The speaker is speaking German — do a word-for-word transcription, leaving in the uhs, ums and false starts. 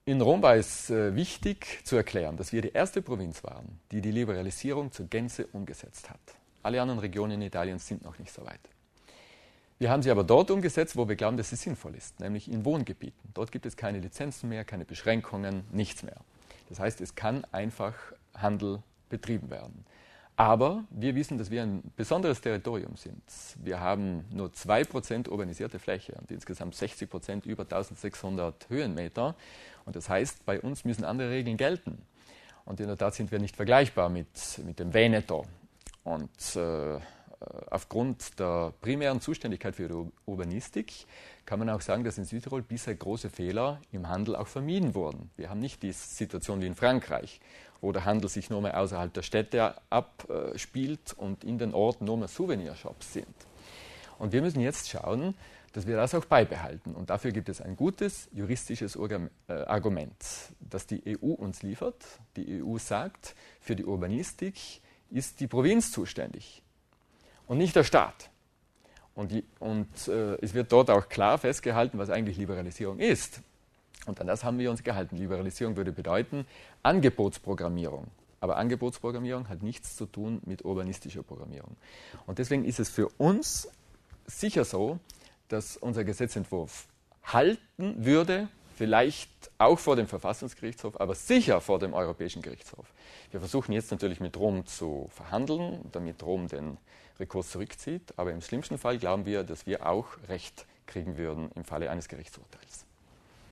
In Rom war es äh, wichtig zu erklären, dass wir die erste Provinz waren, die die Liberalisierung zur Gänze umgesetzt hat. Alle anderen Regionen in Italien sind noch nicht so weit. Wir haben sie aber dort umgesetzt, wo wir glauben, dass es sinnvoll ist, nämlich in Wohngebieten. Dort gibt es keine Lizenzen mehr, keine Beschränkungen, nichts mehr. Das heißt, es kann einfach Handel betrieben werden. Aber wir wissen, dass wir ein besonderes Territorium sind. Wir haben nur zwei Prozent urbanisierte Fläche und insgesamt sechzig Prozent über eintausendsechshundert Höhenmeter. Und das heißt, bei uns müssen andere Regeln gelten. Und in der Tat sind wir nicht vergleichbar mit, mit dem Veneto. Und äh, aufgrund der primären Zuständigkeit für die Urbanistik kann man auch sagen, dass in Südtirol bisher große Fehler im Handel auch vermieden wurden. Wir haben nicht die Situation wie in Frankreich, wo der Handel sich nur mehr außerhalb der Städte abspielt und in den Orten nur mehr Souvenirshops sind. Und wir müssen jetzt schauen, dass wir das auch beibehalten. Und dafür gibt es ein gutes juristisches Argument, das die E U uns liefert. Die E U sagt, für die Urbanistik ist die Provinz zuständig und nicht der Staat. Und, die, und äh, es wird dort auch klar festgehalten, was eigentlich Liberalisierung ist. Und an das haben wir uns gehalten. Liberalisierung würde bedeuten Angebotsprogrammierung. Aber Angebotsprogrammierung hat nichts zu tun mit urbanistischer Programmierung. Und deswegen ist es für uns sicher so, dass unser Gesetzentwurf halten würde, vielleicht auch vor dem Verfassungsgerichtshof, aber sicher vor dem Europäischen Gerichtshof. Wir versuchen jetzt natürlich mit Rom zu verhandeln, damit Rom den Rekurs zurückzieht. Aber im schlimmsten Fall glauben wir, dass wir auch Recht kriegen würden im Falle eines Gerichtsurteils.